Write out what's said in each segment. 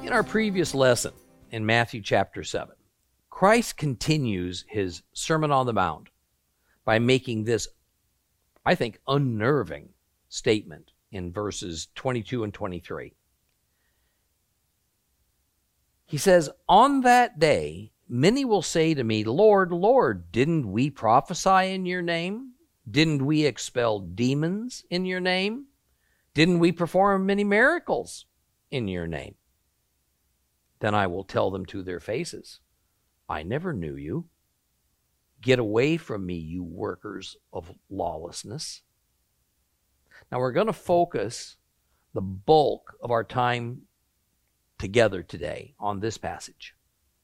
In our previous lesson in Matthew chapter 7, Christ continues his Sermon on the Mount by making this, I think, unnerving statement in verses 22 and 23. He says, "On that day, many will say to me, 'Lord, Lord, didn't we prophesy in your name? Didn't we expel demons in your name? Didn't we perform many miracles in your name?' Then I will tell them to their faces, 'I never knew you. Get away from me, you workers of lawlessness.'" Now we're going to focus the bulk of our time together today on this passage.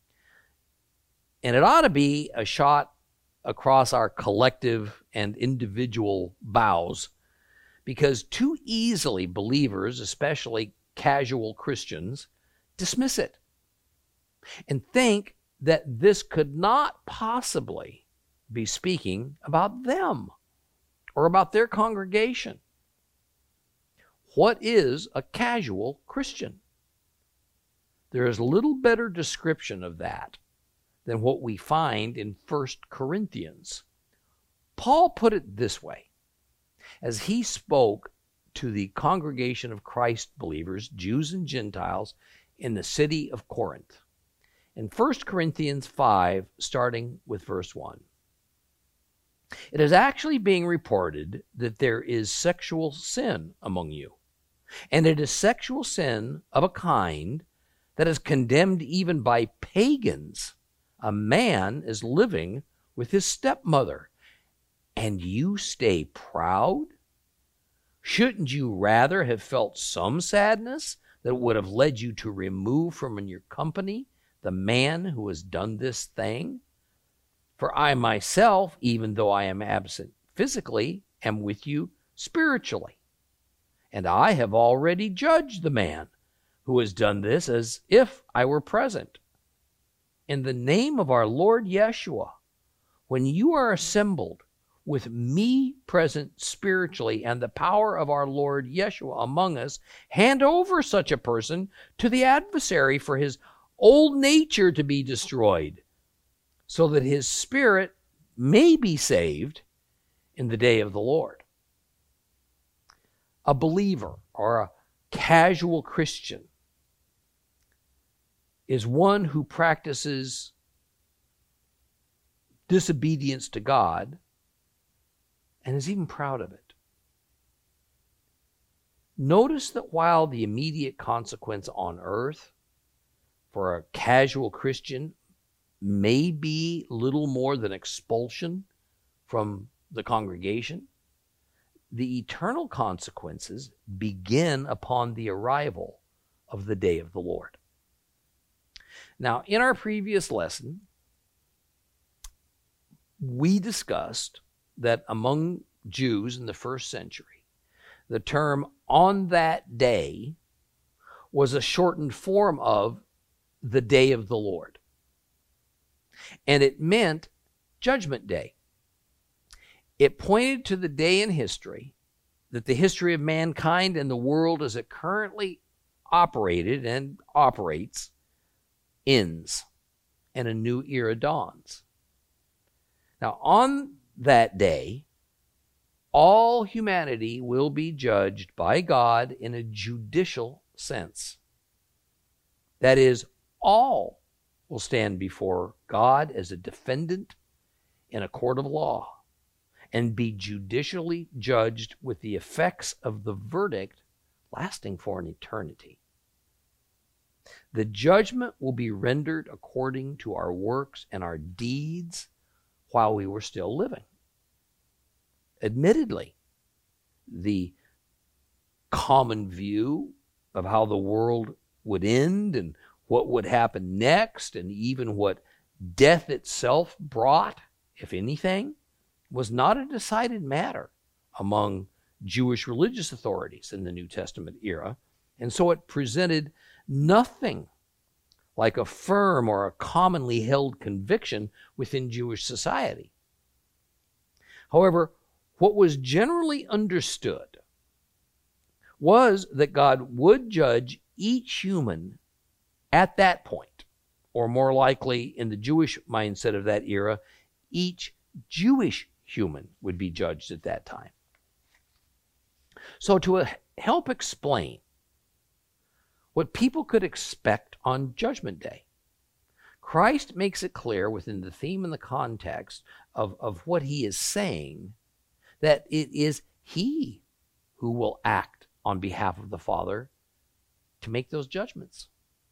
And it ought to be a shot across our collective and individual bows, because too easily believers, especially casual Christians, dismiss it and think that this could not possibly be speaking about them or about their congregation. What is a casual Christian? There is little better description of that than what we find in 1 Corinthians. Paul put it this way, as he spoke to the congregation of Christ believers, Jews and Gentiles, in the city of Corinth. In 1 Corinthians 5, starting with verse 1. "It is actually being reported that there is sexual sin among you, and it is sexual sin of a kind that is condemned even by pagans. A man is living with his stepmother, and you stay proud? Shouldn't you rather have felt some sadness that would have led you to remove from your company the man who has done this thing? For I myself, even though I am absent physically, am with you spiritually. And I have already judged the man who has done this as if I were present. In the name of our Lord Yeshua, when you are assembled with me present spiritually and the power of our Lord Yeshua among us, hand over such a person to the adversary for his old nature to be destroyed, so that his spirit may be saved in the day of the Lord." A believer or a casual Christian is one who practices disobedience to God and is even proud of it. Notice that while the immediate consequence on earth for a casual Christian may be little more than expulsion from the congregation, the eternal consequences begin upon the arrival of the day of the Lord. Now, in our previous lesson, we discussed that among Jews in the first century, the term "on that day" was a shortened form of the day of the Lord. And it meant Judgment Day. It pointed to the day in history that the history of mankind and the world as it currently operated and operates ends and a new era dawns. Now, on that day, all humanity will be judged by God in a judicial sense. That is, all will stand before God as a defendant in a court of law and be judicially judged with the effects of the verdict lasting for an eternity. The judgment will be rendered according to our works and our deeds while we were still living. Admittedly, the common view of how the world would end and what would happen next, and even what death itself brought, if anything, was not a decided matter among Jewish religious authorities in the New Testament era, and so it presented nothing like a firm or a commonly held conviction within Jewish society. However, what was generally understood was that God would judge each human At that point, or more likely in the Jewish mindset of that era, each Jewish human would be judged at that time. So to help explain what people could expect on Judgment Day, Christ makes it clear within the theme and the context of what he is saying that it is he who will act on behalf of the Father to make those judgments.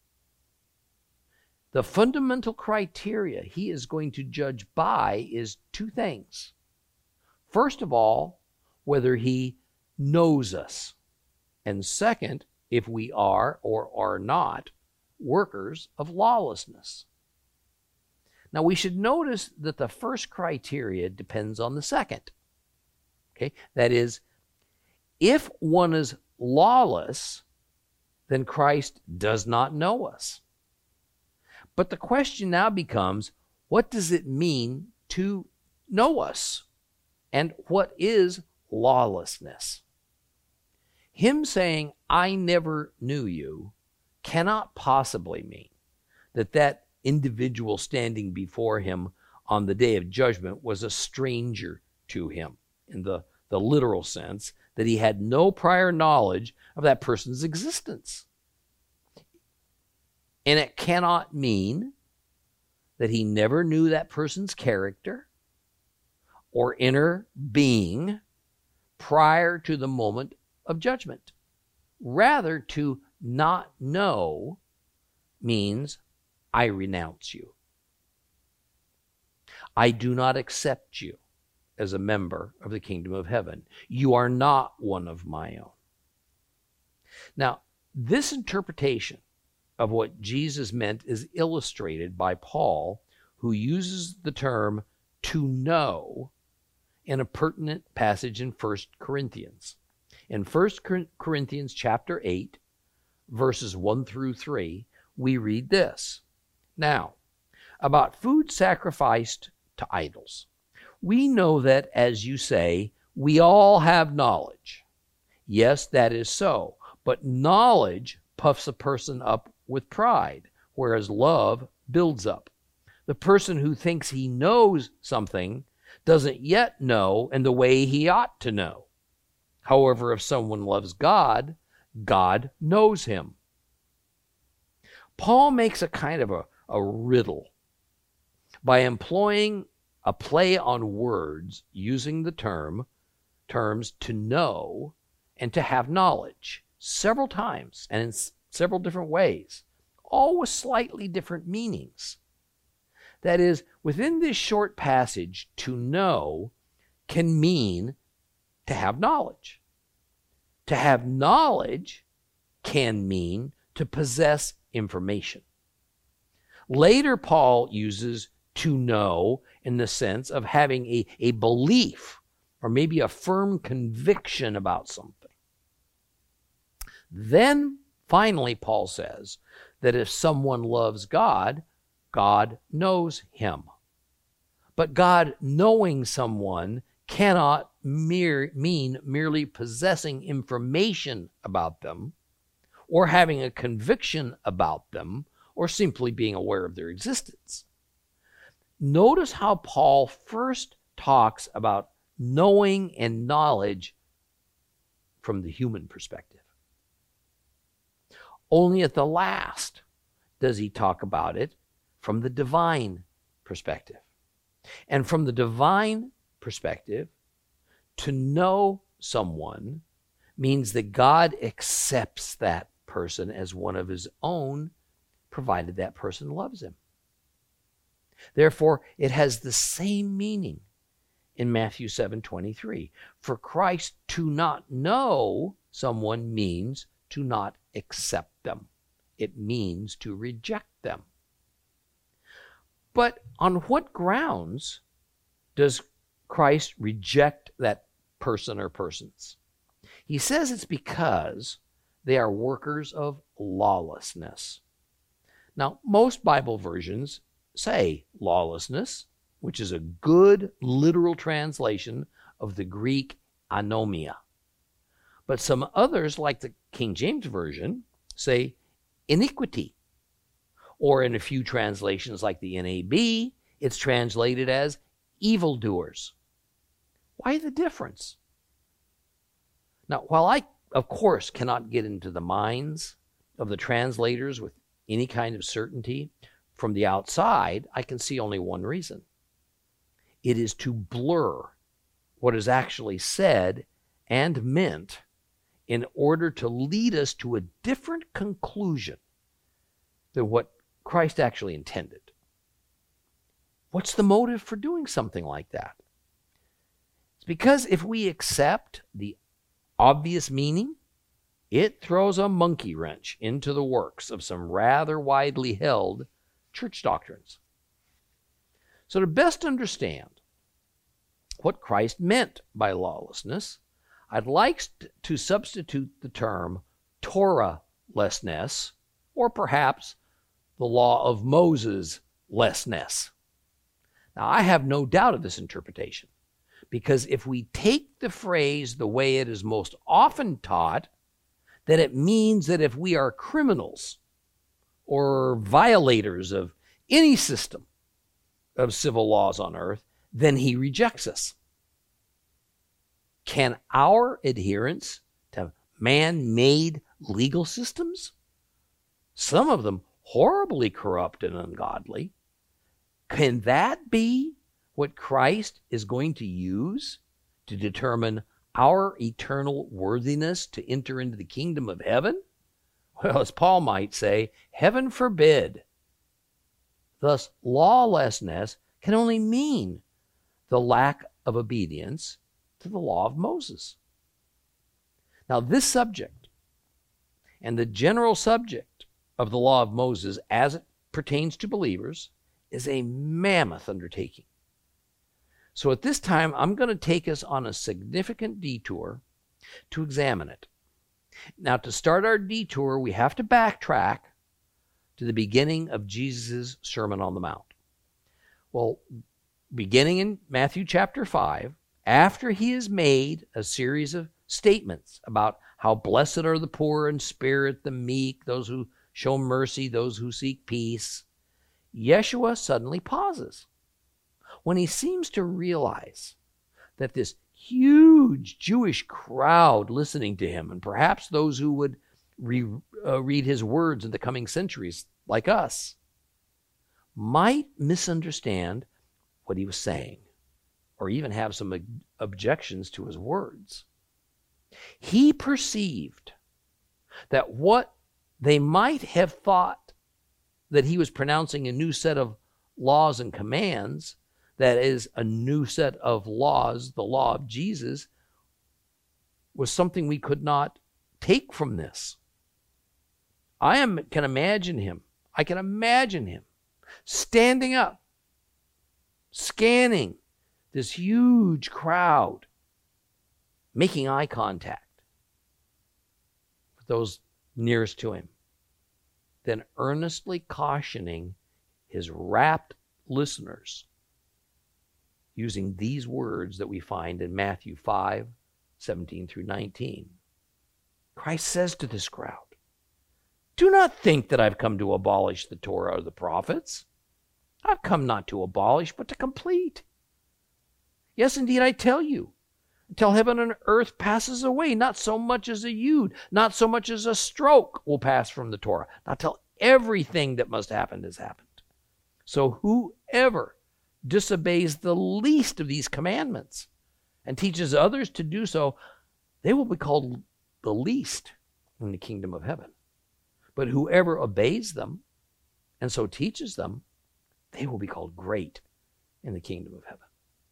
The fundamental criteria he is going to judge by is two things. First of all, whether he knows us. And second, if we are or are not workers of lawlessness. Now, we should notice that the first criteria depends on the second. Okay? That is, if one is lawless, then Christ does not know us. But the question now becomes, what does it mean to know us? And what is lawlessness? Him saying, I never knew you, cannot possibly mean that that individual standing before him on the day of judgment was a stranger to him in the literal sense, that he had no prior knowledge of that person's existence. And it cannot mean that he never knew that person's character or inner being prior to the moment of judgment. Rather, to not know means I renounce you. I do not accept you as a member of the kingdom of heaven. You are not one of my own. Now, this interpretation of what Jesus meant is illustrated by Paul, who uses the term to know in a pertinent passage in 1 Corinthians. In 1 Corinthians chapter 8, verses 1 through 3, we read this. Now, about food sacrificed to idols. We know that, as you say, we all have knowledge. Yes, that is so. But knowledge puffs a person up with pride, whereas love builds up. The person who thinks he knows something doesn't yet know in the way he ought to know. However, if someone loves God, God knows him. Paul makes a kind of a riddle by employing a play on words using the terms to know and to have knowledge several times and in several different ways, all with slightly different meanings. That is, within this short passage, to know can mean to have knowledge. To have knowledge can mean to possess information. Later, Paul uses to know in the sense of having a belief or maybe a firm conviction about something. Then, finally, Paul says that if someone loves God, God knows him. But God knowing someone cannot mean merely possessing information about them or having a conviction about them or simply being aware of their existence. Notice how Paul first talks about knowing and knowledge from the human perspective. Only at the last does he talk about it from the divine perspective. And from the divine perspective, to know someone means that God accepts that person as one of his own, provided that person loves him. Therefore, it has the same meaning in Matthew 7:23. For Christ to not know someone means to not accept them. It means to reject them. But on what grounds does Christ reject that person or persons? He says it's because they are workers of lawlessness. Now, most Bible versions say lawlessness, which is a good literal translation of the Greek anomia. But some others, like the King James Version, say iniquity, Or in a few translations like the NAB, it's translated as evildoers. Why the difference? Now, while I, of course, cannot get into the minds of the translators with any kind of certainty, from the outside, I can see only one reason. It is to blur what is actually said and meant in order to lead us to a different conclusion than what Christ actually intended. What's the motive for doing something like that? It's because if we accept the obvious meaning, it throws a monkey wrench into the works of some rather widely held church doctrines. So to best understand what Christ meant by lawlessness, I'd like to substitute the term Torah-lessness, or perhaps the law of Moses-lessness. Now, I have no doubt of this interpretation, because if we take the phrase the way it is most often taught, that it means that if we are criminals or violators of any system of civil laws on earth, then he rejects us. Can our adherence to man-made legal systems, some of them horribly corrupt and ungodly, can that be what Christ is going to use to determine our eternal worthiness to enter into the kingdom of heaven? Well, as Paul might say, heaven forbid. Thus, lawlessness can only mean the lack of obedience to the law of Moses. Now, this subject and the general subject of the law of Moses as it pertains to believers is a mammoth undertaking. So at this time, I'm going to take us on a significant detour to examine it. Now, to start our detour, we have to backtrack to the beginning of Jesus' Sermon on the Mount. Well, beginning in Matthew chapter 5, after he has made a series of statements about how blessed are the poor in spirit, the meek, those who show mercy, those who seek peace, Yeshua suddenly pauses when he seems to realize that this huge Jewish crowd listening to him, and perhaps those who would read his words in the coming centuries like us, might misunderstand what he was saying, or even have some objections to his words. He perceived that what they might have thought that he was pronouncing a new set of laws and commands, that is, a new set of laws, the law of Jesus, was something we could not take from this. I can imagine him standing up, scanning this huge crowd, making eye contact with those nearest to him, then earnestly cautioning his rapt listeners using these words that we find in Matthew 5:17 through 19. Christ says to this crowd, "Do not think that I've come to abolish the Torah or the prophets. I've come not to abolish, but to complete. Yes, indeed, I tell you, until heaven and earth passes away, not so much as a yud, not so much as a stroke will pass from the Torah, not till everything that must happen has happened. So whoever disobeys the least of these commandments and teaches others to do so, they will be called the least in the kingdom of heaven. But whoever obeys them and so teaches them, they will be called great in the kingdom of heaven."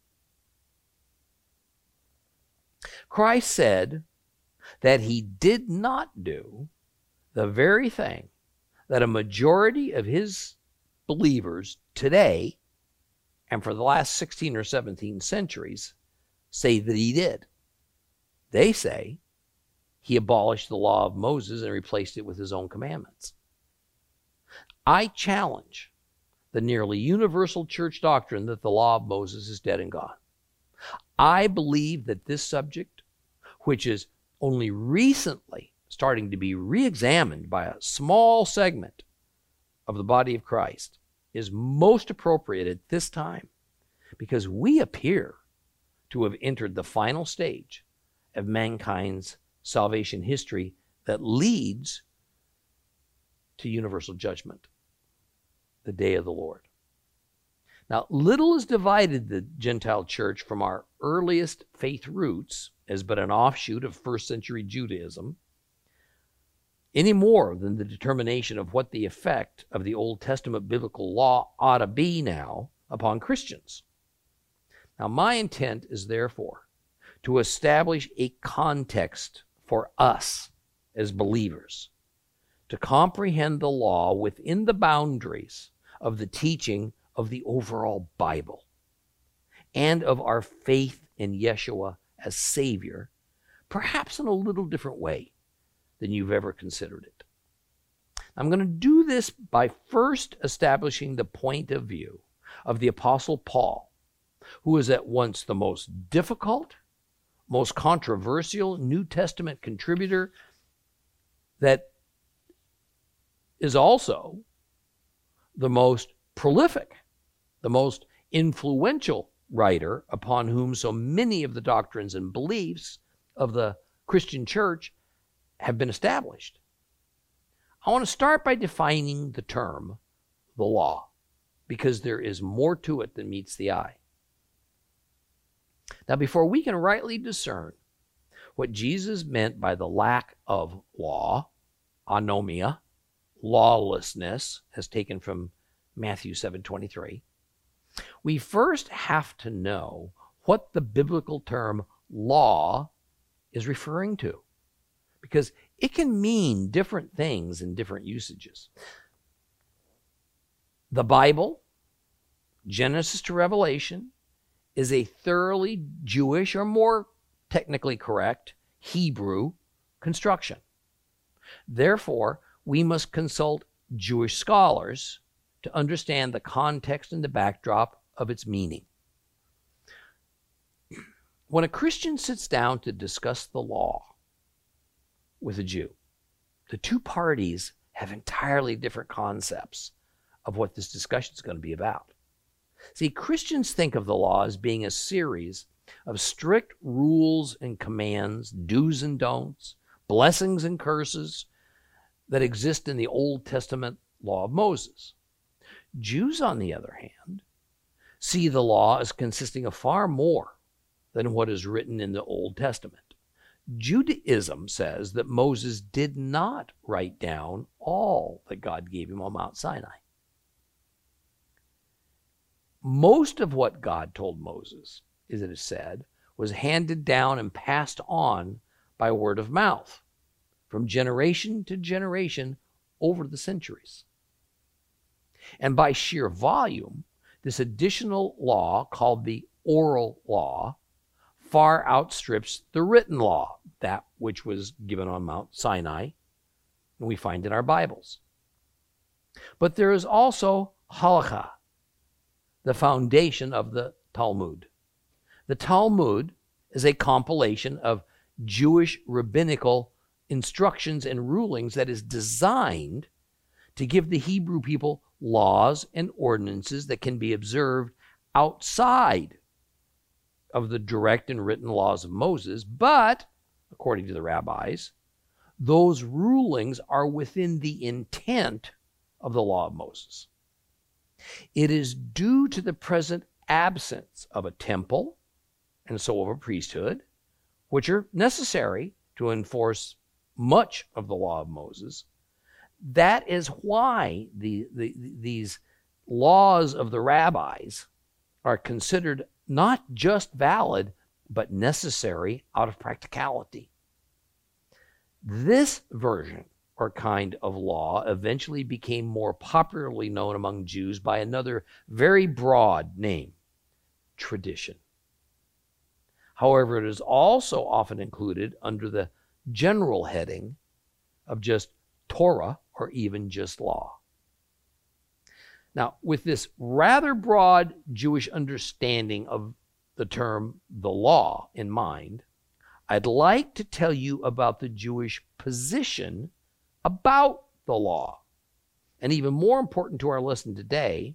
Christ said that he did not do the very thing that a majority of his believers today, and for the last 16 or 17 centuries, say that he did. They say he abolished the law of Moses and replaced it with his own commandments. I challenge the nearly universal church doctrine that the law of Moses is dead and gone. I believe that this subject, which is only recently starting to be re-examined by a small segment of the body of Christ is most appropriate at this time because we appear to have entered the final stage of mankind's salvation history that leads to universal judgment, the day of the Lord. Now, little has divided the Gentile church from our earliest faith roots as but an offshoot of first century Judaism, any more than the determination of what the effect of the Old Testament biblical law ought to be now upon Christians. Now, my intent is therefore to establish a context for us as believers to comprehend the law within the boundaries of the teaching of the overall Bible and of our faith in Yeshua as Savior, perhaps in a little different way than you've ever considered it. I'm going to do this by first establishing the point of view of the Apostle Paul, who is at once the most difficult, most controversial New Testament contributor that is also the most prolific, the most influential writer upon whom so many of the doctrines and beliefs of the Christian church have been established. I want to start by defining the term, the law, because there is more to it than meets the eye. Now, before we can rightly discern what Jesus meant by the lack of law, anomia, lawlessness, as taken from Matthew 7:23, we first have to know what the biblical term law is referring to, because it can mean different things in different usages. The Bible, Genesis to Revelation, is a thoroughly Jewish, or more technically correct, Hebrew construction. Therefore, we must consult Jewish scholars to understand the context and the backdrop of its meaning. When a Christian sits down to discuss the law with a Jew, the two parties have entirely different concepts of what this discussion is going to be about. See, Christians think of the law as being a series of strict rules and commands, do's and don'ts, blessings and curses that exist in the Old Testament law of Moses. Jews, on the other hand, see the law as consisting of far more than what is written in the Old Testament. Judaism says that Moses did not write down all that God gave him on Mount Sinai. Most of what God told Moses, as it is said, was handed down and passed on by word of mouth from generation to generation over the centuries. And by sheer volume, this additional law, called the oral law, far outstrips the written law, that which was given on Mount Sinai, and we find in our Bibles. But there is also halakha, the foundation of the Talmud. The Talmud is a compilation of Jewish rabbinical instructions and rulings that is designed to give the Hebrew people laws and ordinances that can be observed outside of the direct and written laws of Moses, but, according to the rabbis, those rulings are within the intent of the law of Moses. It is due to the present absence of a temple and so of a priesthood, which are necessary to enforce much of the law of Moses. That is why these laws of the rabbis are considered not just valid, but necessary out of practicality. This version or kind of law eventually became more popularly known among Jews by another very broad name, tradition. However, it is also often included under the general heading of just Torah or even just law. Now, with this rather broad Jewish understanding of the term the law in mind, I'd like to tell you about the Jewish position about the law and even more important to our lesson today,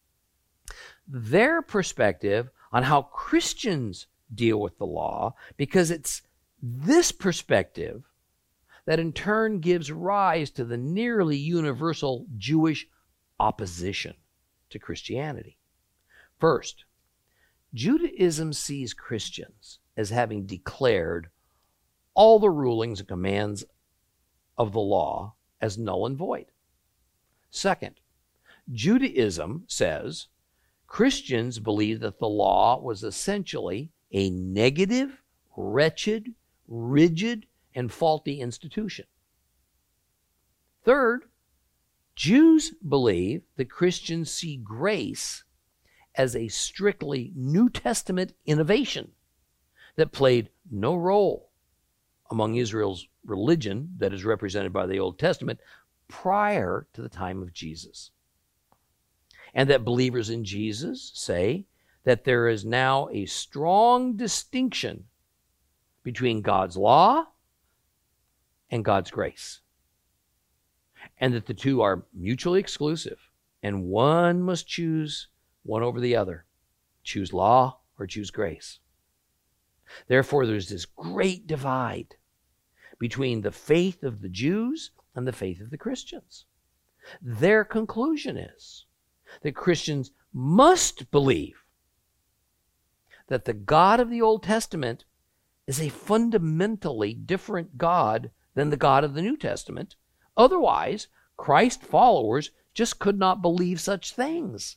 their perspective on how Christians deal with the law, because it's this perspective that in turn gives rise to the nearly universal Jewish opposition to Christianity. First, Judaism sees Christians as having declared all the rulings and commands of the law as null and void. Second, Judaism says Christians believe that the law was essentially a negative, wretched, rigid, and faulty institution. Third, Jews believe that Christians see grace as a strictly New Testament innovation that played no role among Israel's religion that is represented by the Old Testament prior to the time of Jesus. And that believers in Jesus say that there is now a strong distinction between God's law and God's grace, and that the two are mutually exclusive, and one must choose one over the other. Choose law or choose grace. Therefore, there's this great divide between the faith of the Jews and the faith of the Christians. Their conclusion is that Christians must believe that the God of the Old Testament is a fundamentally different God than the God of the New Testament. Otherwise, Christ followers just could not believe such things.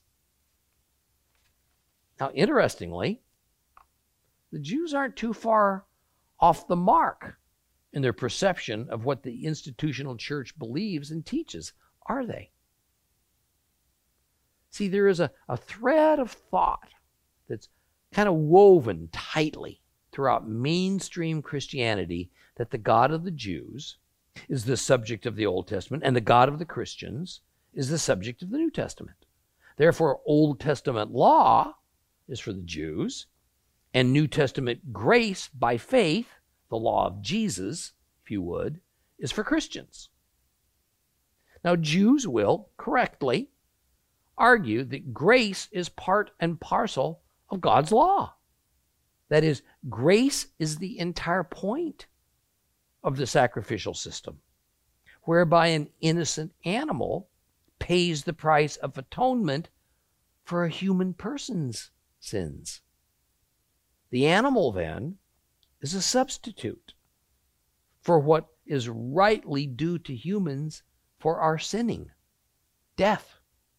Now, interestingly, the Jews aren't too far off the mark in their perception of what the institutional church believes and teaches, are they? See, there is a thread of thought that's kind of woven tightly throughout mainstream Christianity that the God of the Jews is the subject of the Old Testament and the God of the Christians is the subject of the New Testament. Therefore, Old Testament law is for the Jews, and New Testament grace by faith, the law of Jesus, if you would, is for Christians. Now, Jews will correctly argue that grace is part and parcel of God's law. That is, grace is the entire point of the sacrificial system, whereby an innocent animal pays the price of atonement for a human person's sins. The animal, then, is a substitute for what is rightly due to humans for our sinning, death.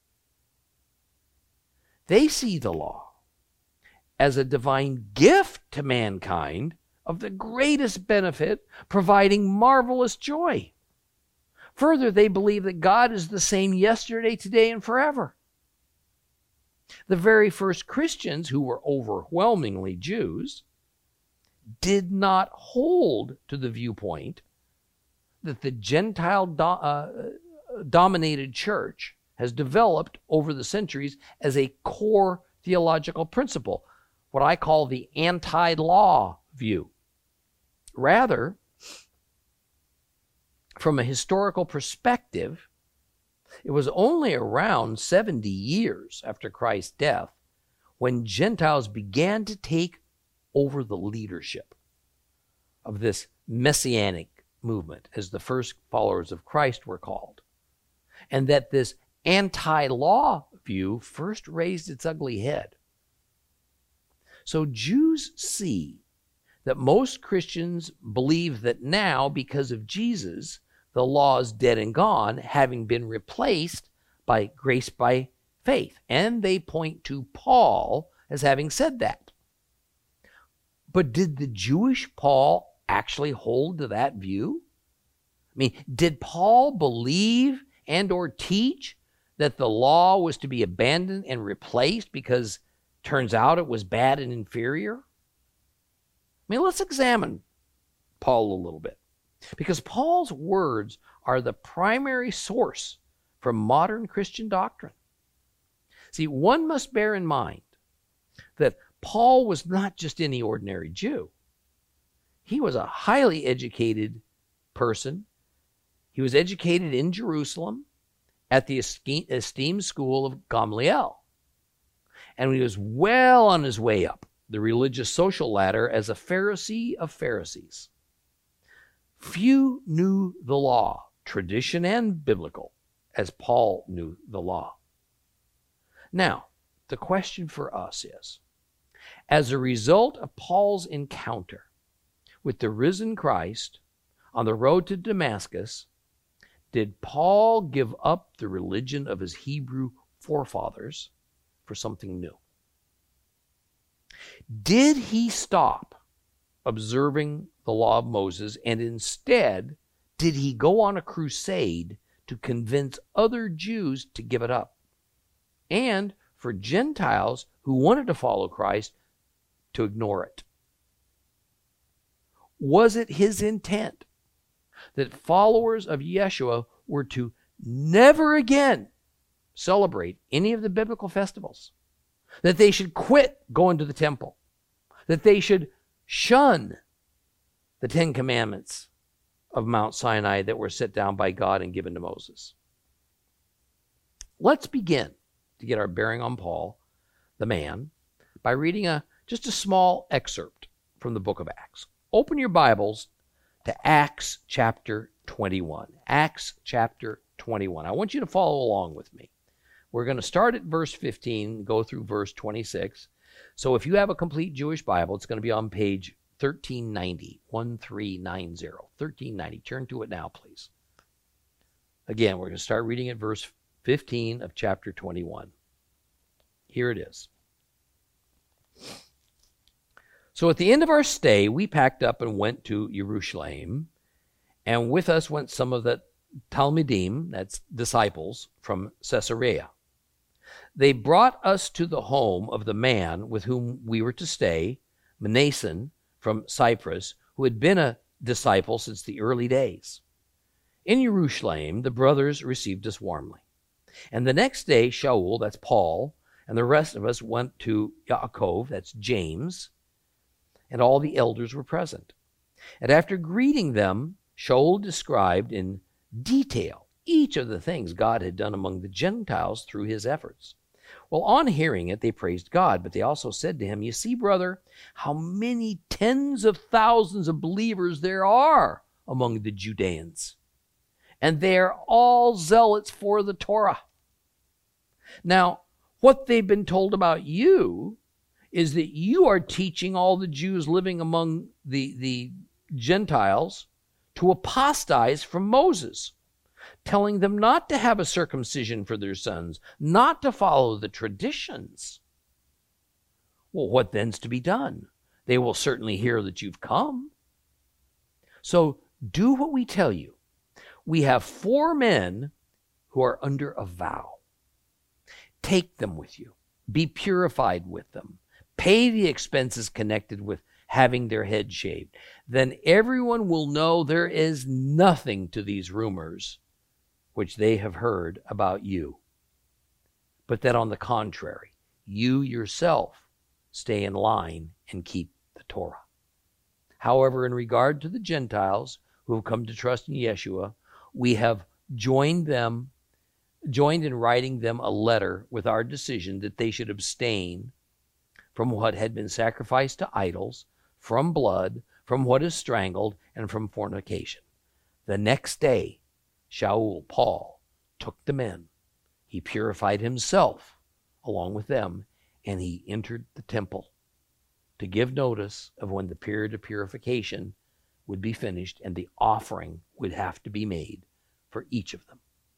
They see the law as a divine gift to mankind of the greatest benefit, providing marvelous joy. Further, they believe that God is the same yesterday, today, and forever. The very first Christians, who were overwhelmingly Jews, did not hold to the viewpoint that the Gentile dominated church has developed over the centuries as a core theological principle, what I call the anti-law view. Rather, from a historical perspective, it was only around 70 years after Christ's death when Gentiles began to take over the leadership of this messianic movement, as the first followers of Christ were called, and that this anti-law view first raised its ugly head. So Jews see that most Christians believe that now, because of Jesus, the law is dead and gone, having been replaced by grace by faith. And they point to Paul as having said that. But did the Jewish Paul actually hold to that view? I mean, did Paul believe and or teach that the law was to be abandoned and replaced because turns out it was bad and inferior? I mean, let's examine Paul a little bit, because Paul's words are the primary source for modern Christian doctrine. See, one must bear in mind that Paul was not just any ordinary Jew. He was a highly educated person. He was educated in Jerusalem at the esteemed school of Gamaliel. And he was well on his way up the religious social ladder as a Pharisee of Pharisees. Few knew the law, tradition and biblical, as Paul knew the law. Now, the question for us is, as a result of Paul's encounter with the risen Christ on the road to Damascus, did Paul give up the religion of his Hebrew forefathers for something new? Did he stop observing the law of Moses, and instead did he go on a crusade to convince other Jews to give it up, and for Gentiles who wanted to follow Christ to ignore it? Was it his intent that followers of Yeshua were to never again celebrate any of the biblical festivals, that they should quit going to the temple, that they should shun the 10 Commandments of Mount Sinai that were set down by God and given to Moses? Let's begin to get our bearing on Paul, the man, by reading just a small excerpt from the book of Acts. Open your Bibles to Acts chapter 21. Acts chapter 21. I want you to follow along with me. We're going to start at verse 15, go through verse 26. So if you have a complete Jewish Bible, it's going to be on page 1390, 1390. Turn to it now, please. Again, we're going to start reading at verse 15 of chapter 21. Here it is. So at the end of our stay, we packed up and went to Jerusalem, and with us went some of the Talmidim, that's disciples, from Caesarea. They brought us to the home of the man with whom we were to stay, Mnason from Cyprus, who had been a disciple since the early days. In Jerusalem, the brothers received us warmly. And the next day, Shaul, that's Paul, and the rest of us went to Yaakov, that's James, and all the elders were present. And after greeting them, Shaul described in detail each of the things God had done among the Gentiles through his efforts. Well, on hearing it, they praised God, but they also said to him, "You see, brother, how many tens of thousands of believers there are among the Judeans, and they are all zealots for the Torah. Now, what they've been told about you is that you are teaching all the Jews living among the Gentiles to apostatize from Moses, telling them not to have a circumcision for their sons, not to follow the traditions. Well, what then's to be done? They will certainly hear that you've come. So do what we tell you. We have 4 men who are under a vow. Take them with you. Be purified with them. Pay the expenses connected with having their head shaved. Then everyone will know there is nothing to these rumors which they have heard about you, but that on the contrary, you yourself stay in line and keep the Torah. However, in regard to the Gentiles who have come to trust in Yeshua, we have joined in writing them a letter with our decision that they should abstain from what had been sacrificed to idols, from blood, from what is strangled, and from fornication. The next day, Shaul, Paul, took the men. He purified himself along with them, and he entered the temple to give notice of when the period of purification would be finished and the offering would have to be made for each of them.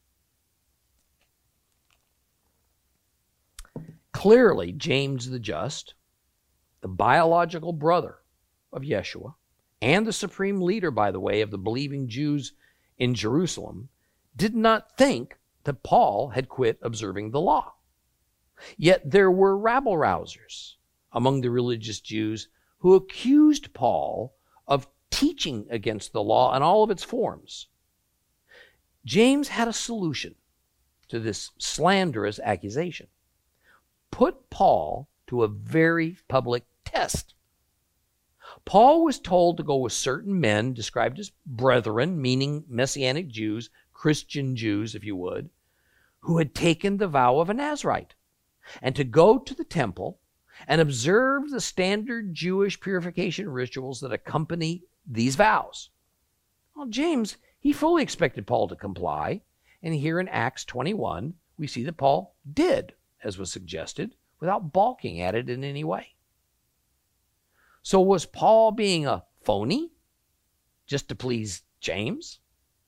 Clearly, James the Just, the biological brother of Yeshua, and the supreme leader, by the way, of the believing Jews in Jerusalem, did not think that Paul had quit observing the law. Yet there were rabble-rousers among the religious Jews who accused Paul of teaching against the law in all of its forms. James had a solution to this slanderous accusation. Put Paul to a very public test. Paul was told to go with certain men described as brethren, meaning Messianic Jews, Christian Jews, if you would, who had taken the vow of a Nazirite, and to go to the temple and observe the standard Jewish purification rituals that accompany these vows. Well, James, he fully expected Paul to comply, and here in Acts 21, we see that Paul did, as was suggested, without balking at it in any way. So was Paul being a phony just to please James?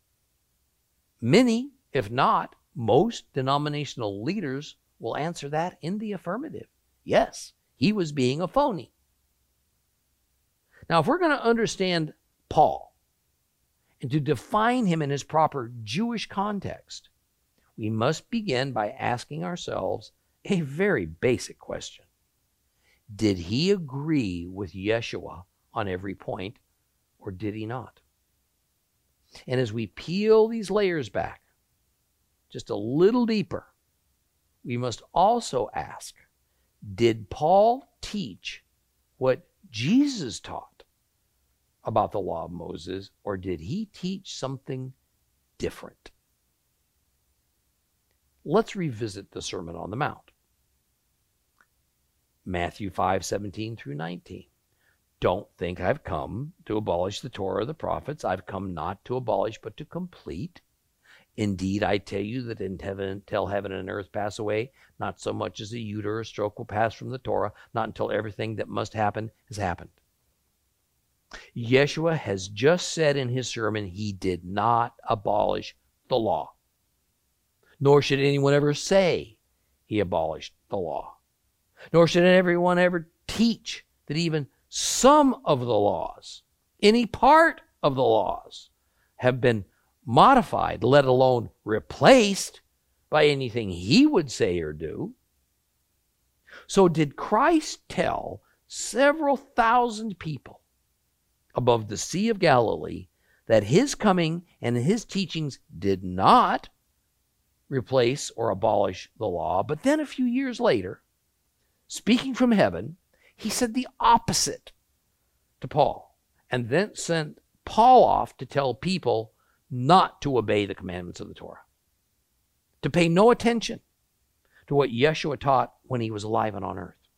Many, if not most, denominational leaders will answer that in the affirmative. Yes, he was being a phony. Now, if we're going to understand Paul and to define him in his proper Jewish context, we must begin by asking ourselves a very basic question. Did he agree with Yeshua on every point, or did he not? And as we peel these layers back just a little deeper, we must also ask, did Paul teach what Jesus taught about the law of Moses, or did he teach something different? Let's revisit the Sermon on the Mount. Matthew 5:17 through 19. Don't think I've come to abolish the Torah or the prophets. I've come not to abolish, but to complete. Indeed, I tell you that until heaven and earth pass away, not so much as a jot or a stroke will pass from the Torah, not until everything that must happen has happened. Yeshua has just said in his sermon he did not abolish the law. Nor should anyone ever say he abolished the law. Nor should everyone ever teach that even some of the laws, any part of the laws, have been modified, let alone replaced by anything he would say or do. So did Christ tell several thousand people above the Sea of Galilee that his coming and his teachings did not replace or abolish the law? But then a few years later, speaking from heaven, he said the opposite to Paul, and then sent Paul off to tell people not to obey the commandments of the Torah, to pay no attention to what Yeshua taught when he was alive and on earth.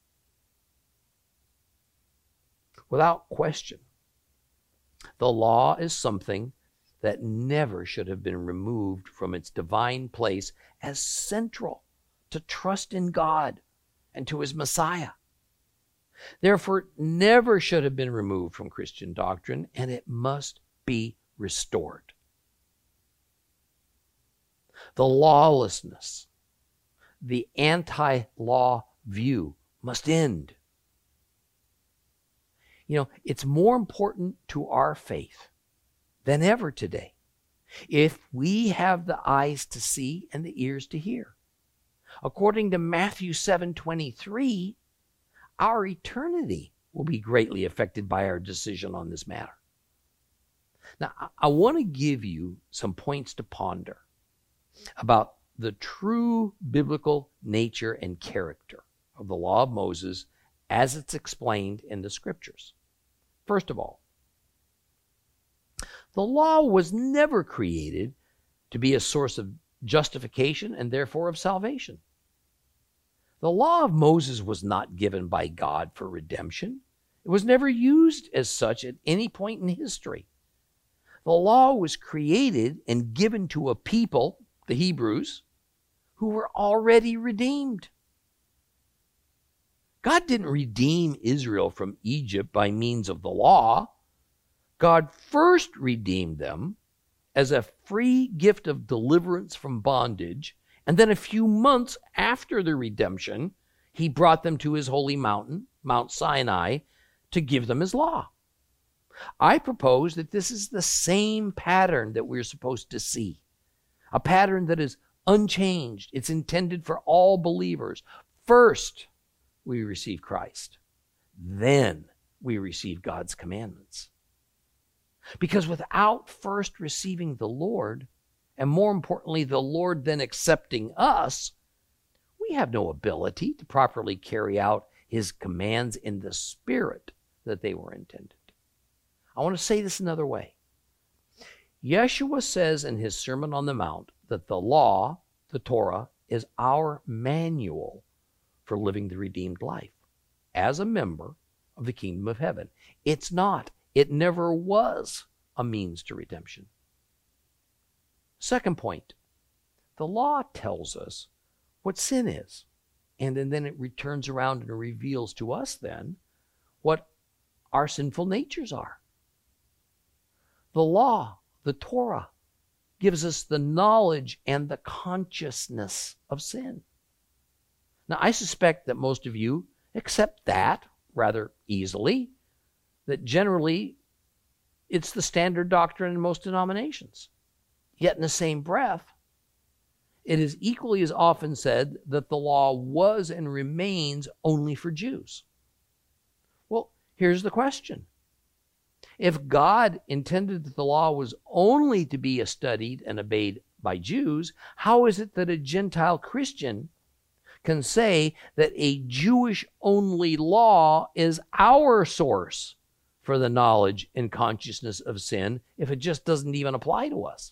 Without question, the law is something that never should have been removed from its divine place as central to trust in God and to his Messiah. Therefore, it never should have been removed from Christian doctrine, and it must be restored. The lawlessness, the anti-law view must end. You know, it's more important to our faith than ever today if we have the eyes to see and the ears to hear. According to Matthew 7:23, our eternity will be greatly affected by our decision on this matter. Now, I want to give you some points to ponder about the true biblical nature and character of the law of Moses as it's explained in the scriptures. First of all, the law was never created to be a source of justification and therefore of salvation. The law of Moses was not given by God for redemption. It was never used as such at any point in history. The law was created and given to a people, the Hebrews, who were already redeemed. God didn't redeem Israel from Egypt by means of the law. God first redeemed them as a free gift of deliverance from bondage, and then a few months after the redemption, he brought them to his holy mountain, Mount Sinai, to give them his law. I propose that this is the same pattern that we're supposed to see, a pattern that is unchanged. It's intended for all believers. First, we receive Christ. Then we receive God's commandments. Because without first receiving the Lord, and more importantly, the Lord then accepting us, we have no ability to properly carry out his commands in the spirit that they were intended. I want to say this another way. Yeshua says in his Sermon on the Mount that the law the Torah is our manual for living the redeemed life as a member of the kingdom of heaven. It's not, it never was a means to redemption. Second point, the law tells us what sin is. And then it returns around and reveals to us then what our sinful natures are. The law, the Torah, gives us the knowledge and the consciousness of sin. Now, I suspect that most of you accept that rather easily, that generally it's the standard doctrine in most denominations. Yet in the same breath, it is equally as often said that the law was and remains only for Jews. Well, here's the question. If God intended that the law was only to be studied and obeyed by Jews, how is it that a Gentile Christian can say that a Jewish-only law is our source for the knowledge and consciousness of sin if it just doesn't even apply to us?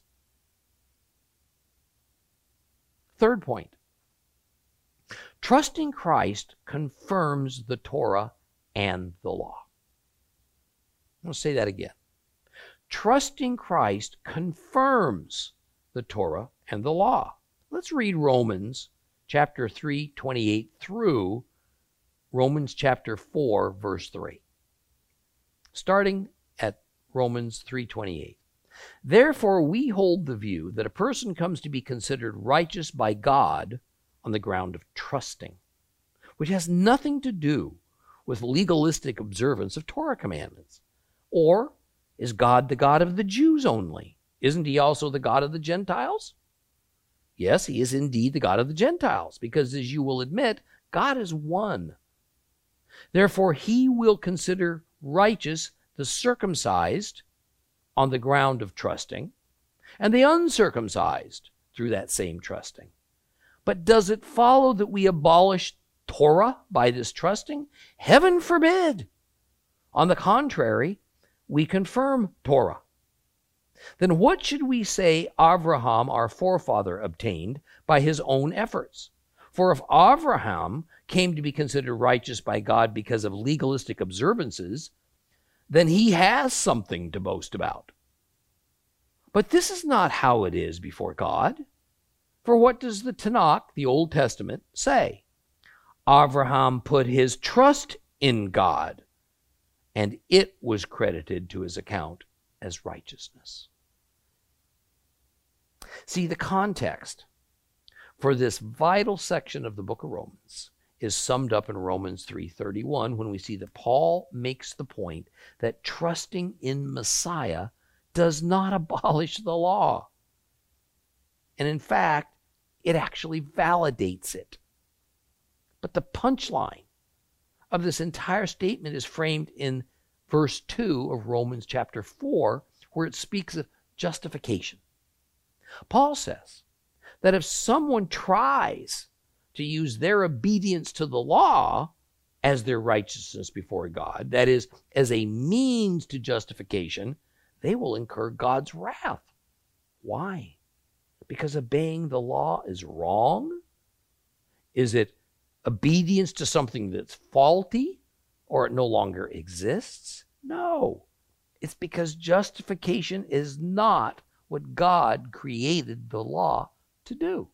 Third point, trusting Christ confirms the Torah and the law. I'm going to say that again. Trusting Christ confirms the Torah and the law. Let's read Romans chapter 3, 28 through Romans chapter 4, verse 3. Starting at Romans 3:28. Therefore, we hold the view that a person comes to be considered righteous by God on the ground of trusting, which has nothing to do with legalistic observance of Torah commandments. Or is God the God of the Jews only? Isn't he also the God of the Gentiles? Yes, he is indeed the God of the Gentiles, because as you will admit, God is one. Therefore, he will consider righteous the circumcised on the ground of trusting, and the uncircumcised through that same trusting. But does it follow that we abolish Torah by this trusting? Heaven forbid! On the contrary, we confirm Torah. Then what should we say Abraham, our forefather, obtained by his own efforts? For if Abraham came to be considered righteous by God because of legalistic observances, then he has something to boast about. But this is not how it is before God. For what does the Tanakh, the Old Testament, say? Abraham put his trust in God, and it was credited to his account as righteousness. See, the context for this vital section of the book of Romans is summed up in Romans 3:31 when we see that Paul makes the point that trusting in Messiah does not abolish the law. And in fact, it actually validates it. But the punchline of this entire statement is framed in verse 2 of Romans chapter 4, where it speaks of justification. Paul says that if someone tries to use their obedience to the law as their righteousness before God, that is, as a means to justification, they will incur God's wrath. Why? Because obeying the law is wrong? Is it obedience to something that's faulty, or it no longer exists? No. It's because justification is not what God created the law to do.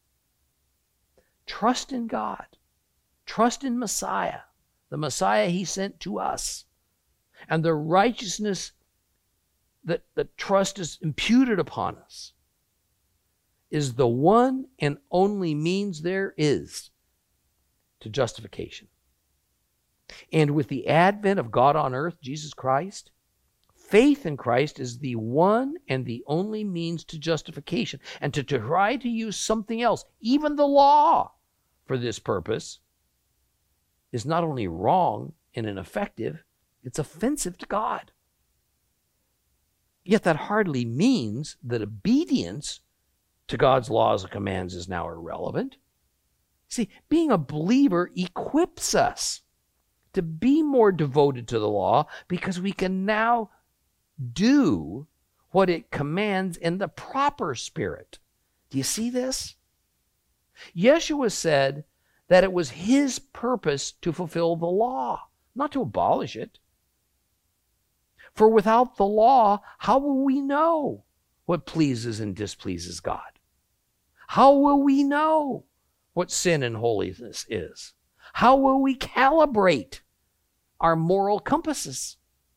Trust in God. Trust in Messiah, the Messiah he sent to us. And the righteousness that the trust is imputed upon us is the one and only means there is to justification. And with the advent of God on earth, Jesus Christ, faith in Christ is the one and the only means to justification. And to try to use something else, even the law, for this purpose is not only wrong and ineffective, it's offensive to God. Yet that hardly means that obedience to God's laws and commands is now irrelevant. See, being a believer equips us to be more devoted to the law because we can now do what it commands in the proper spirit. Do you see this? Yeshua said that it was his purpose to fulfill the law, not to abolish it. For without the law, how will we know what pleases and displeases God? How will we know what sin and holiness is? How will we calibrate our moral compasses?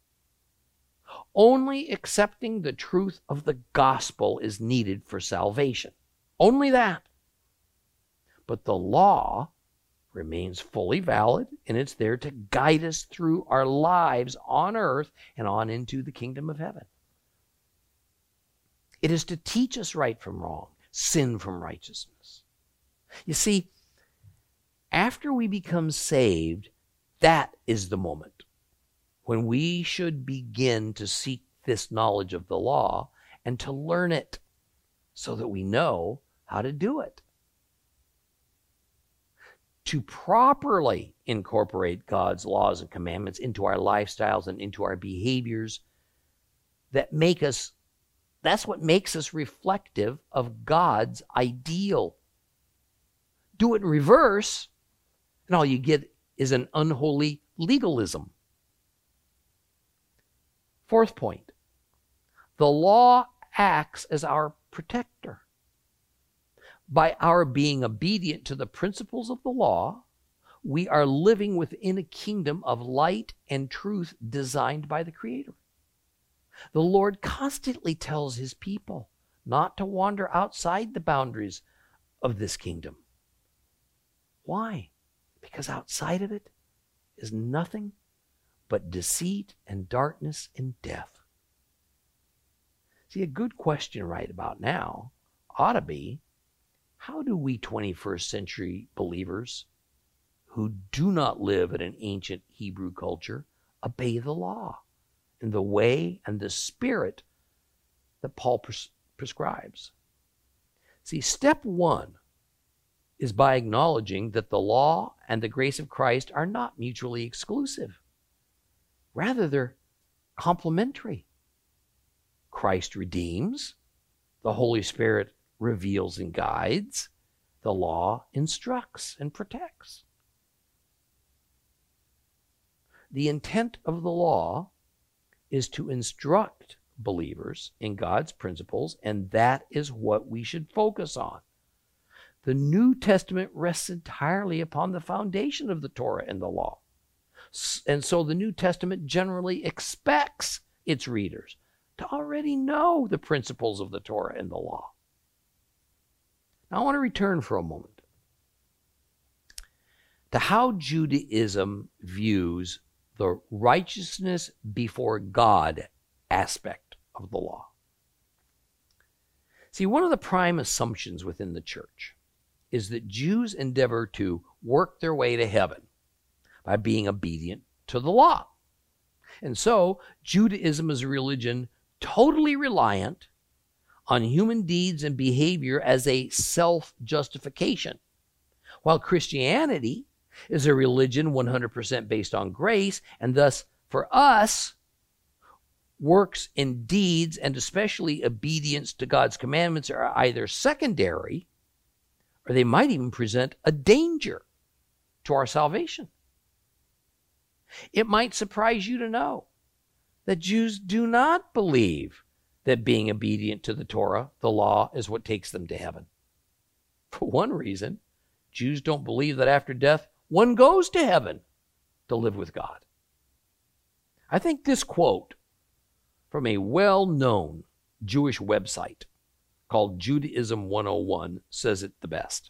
Only accepting the truth of the gospel is needed for salvation. Only that. But the law remains fully valid, and it's there to guide us through our lives on earth and on into the kingdom of heaven. It is to teach us right from wrong, sin from righteousness. You see, after we become saved, that is the moment when we should begin to seek this knowledge of the law and to learn it so that we know how to do it. To properly incorporate God's laws and commandments into our lifestyles and into our behaviors that's what makes us reflective of God's ideal. Do it in reverse, and all you get is an unholy legalism. Fourth point, the law acts as our protector. By our being obedient to the principles of the law, we are living within a kingdom of light and truth designed by the Creator. The Lord constantly tells his people not to wander outside the boundaries of this kingdom. Why? Because outside of it is nothing but deceit and darkness and death. See, a good question right about now ought to be, how do we 21st century believers who do not live in an ancient Hebrew culture obey the law in the way and the spirit that Paul prescribes? See, step one is by acknowledging that the law and the grace of Christ are not mutually exclusive. Rather, they're complementary. Christ redeems, the Holy Spirit reveals and guides, the law instructs and protects. The intent of the law is to instruct believers in God's principles, and that is what we should focus on. The New Testament rests entirely upon the foundation of the Torah and the law. And so the New Testament generally expects its readers to already know the principles of the Torah and the law. Now, I want to return for a moment to how Judaism views the righteousness before God aspect of the law. See, one of the prime assumptions within the church is that Jews endeavor to work their way to heaven by being obedient to the law. And so, Judaism is a religion totally reliant on human deeds and behavior as a self-justification, while Christianity is a religion 100% based on grace, and thus, for us, works and deeds, and especially obedience to God's commandments, are either secondary, or they might even present a danger to our salvation. It might surprise you to know that Jews do not believe that being obedient to the Torah, the law, is what takes them to heaven. For one reason, Jews don't believe that after death, one goes to heaven to live with God. I think this quote from a well-known Jewish website called Judaism 101 says it the best.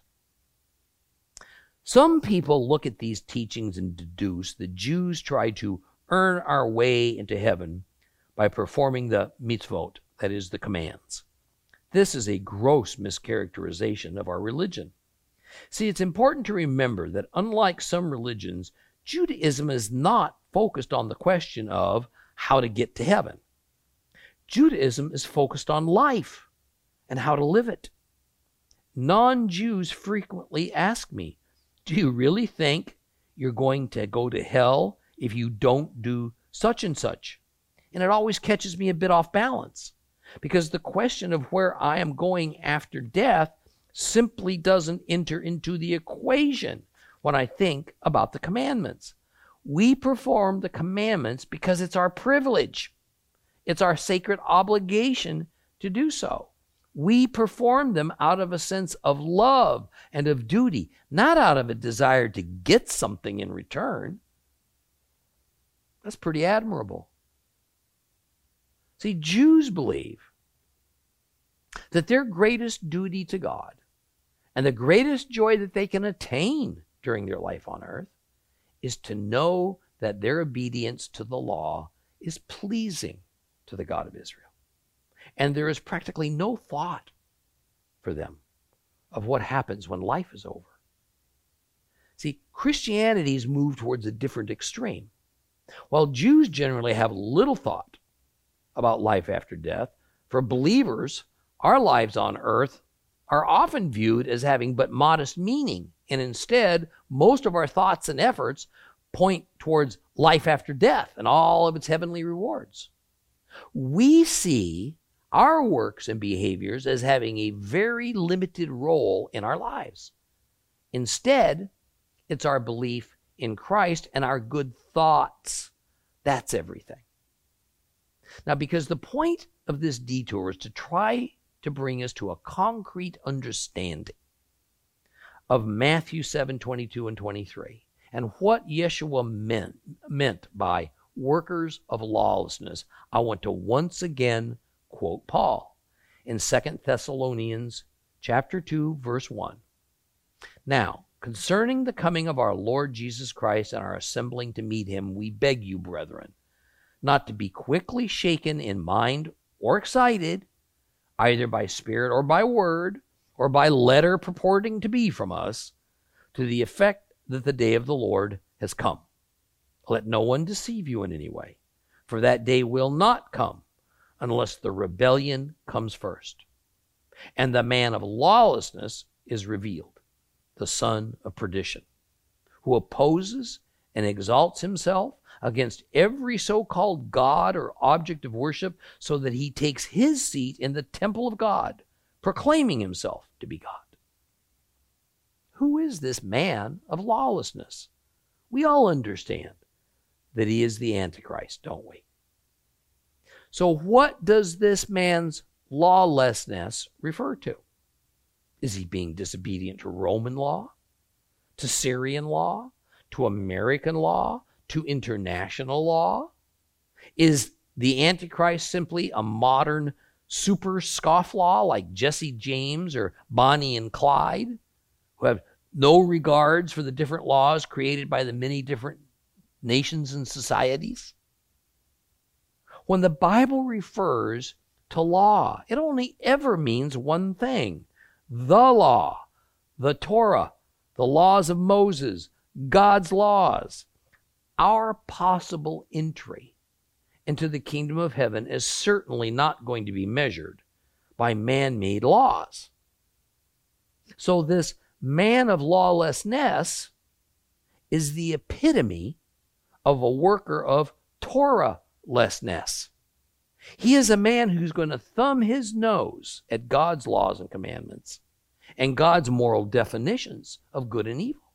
Some people look at these teachings and deduce that Jews try to earn our way into heaven by performing the mitzvot, that is, the commands. This is a gross mischaracterization of our religion. See, it's important to remember that unlike some religions, Judaism is not focused on the question of how to get to heaven. Judaism is focused on life and how to live it. Non-Jews frequently ask me, do you really think you're going to go to hell if you don't do such and such? And it always catches me a bit off balance, because the question of where I am going after death simply doesn't enter into the equation when I think about the commandments. We perform the commandments because it's our privilege. It's our sacred obligation to do so. We perform them out of a sense of love and of duty, not out of a desire to get something in return. That's pretty admirable. See, Jews believe that their greatest duty to God and the greatest joy that they can attain during their life on earth is to know that their obedience to the law is pleasing to the God of Israel. And there is practically no thought for them of what happens when life is over. See, Christianity's moved towards a different extreme. While Jews generally have little thought about life after death, for believers, our lives on earth are often viewed as having but modest meaning, and instead, most of our thoughts and efforts point towards life after death and all of its heavenly rewards. We see our works and behaviors as having a very limited role in our lives. Instead, it's our belief in Christ and our good thoughts. That's everything. Now, because the point of this detour is to try to bring us to a concrete understanding of Matthew 7:22 and 23 and what Yeshua meant by workers of lawlessness, I want to once again quote Paul in 2 Thessalonians chapter 2, verse 1. Now, concerning the coming of our Lord Jesus Christ and our assembling to meet him, we beg you, brethren, not to be quickly shaken in mind or excited, either by spirit or by word, or by letter purporting to be from us, to the effect that the day of the Lord has come. Let no one deceive you in any way, for that day will not come unless the rebellion comes first, and the man of lawlessness is revealed, the son of perdition, who opposes and exalts himself against every so-called God or object of worship, so that he takes his seat in the temple of God, proclaiming himself to be God. Who is this man of lawlessness? We all understand that he is the Antichrist, don't we? So what does this man's lawlessness refer to? Is he being disobedient to Roman law, to Syrian law, to American law, to international law? Is the Antichrist simply a modern super scofflaw like Jesse James or Bonnie and Clyde, who have no regards for the different laws created by the many different nations and societies? When the Bible refers to law, it only ever means one thing: the law, the Torah, the laws of Moses, God's laws. Our possible entry into the kingdom of heaven is certainly not going to be measured by man-made laws. So this man of lawlessness is the epitome of a worker of Torah-lessness. He is a man who's going to thumb his nose at God's laws and commandments and God's moral definitions of good and evil.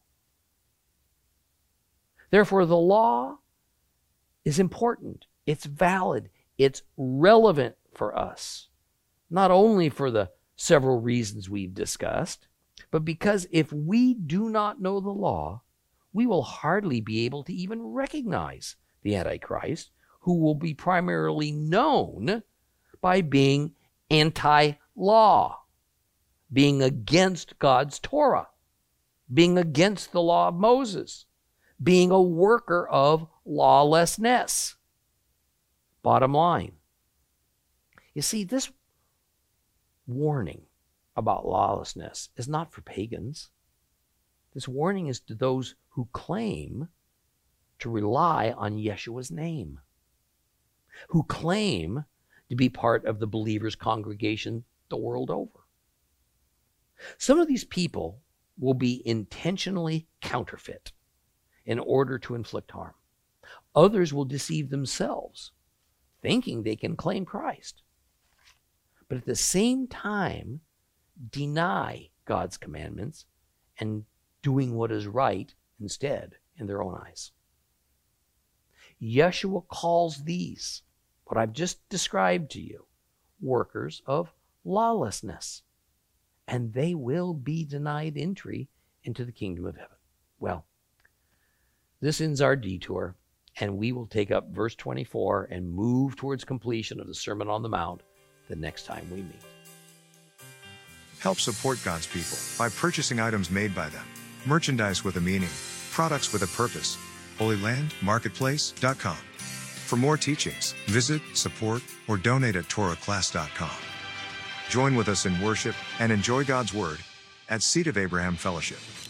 Therefore, the law is important. It's valid. It's relevant for us, not only for the several reasons we've discussed, but because if we do not know the law, we will hardly be able to even recognize the Antichrist, who will be primarily known by being anti-law, being against God's Torah, being against the law of Moses, being a worker of lawlessness. Bottom line, you see, this warning about lawlessness is not for pagans. This warning is to those who claim to rely on Yeshua's name, who claim to be part of the believers' congregation the world over. Some of these people will be intentionally counterfeit in order to inflict harm. Others will deceive themselves, thinking they can claim Christ, but at the same time deny God's commandments and doing what is right instead in their own eyes. Yeshua calls these, what I've just described to you, workers of lawlessness, and they will be denied entry into the kingdom of heaven. Well, this ends our detour, and we will take up verse 24 and move towards completion of the Sermon on the Mount the next time we meet. Help support God's people by purchasing items made by them, merchandise with a meaning, products with a purpose. HolyLandMarketplace.com. For more teachings, visit, support, or donate at TorahClass.com. Join with us in worship and enjoy God's Word at Seed of Abraham Fellowship.